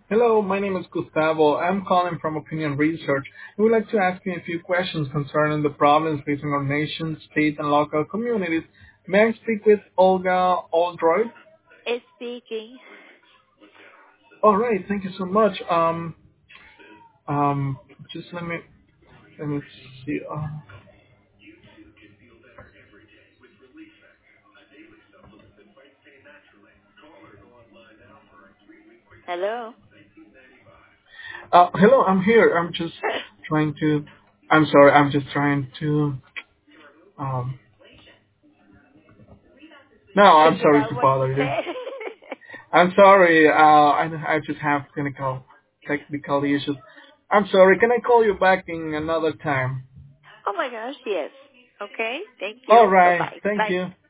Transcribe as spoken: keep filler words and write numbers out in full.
Hello, my name is Gustavo. I'm calling from Opinion Research. I would like to ask you a few questions concerning the problems facing our nation, state, and local communities. May I speak with Olga Oldroyd? It's speaking. All right, thank you so much. Um, um, just let me let me see. Uh, Hello. uh, hello, I'm here. I'm just trying to. I'm sorry. I'm just trying to. Um, no, I'm Figure sorry out to what you bother you. said. I'm sorry. Uh, I I just have technical technical issues. I'm sorry. Can I call you back in another time? Oh my gosh, yes. Okay. Thank All you. right. Bye-bye. Thank Bye. you.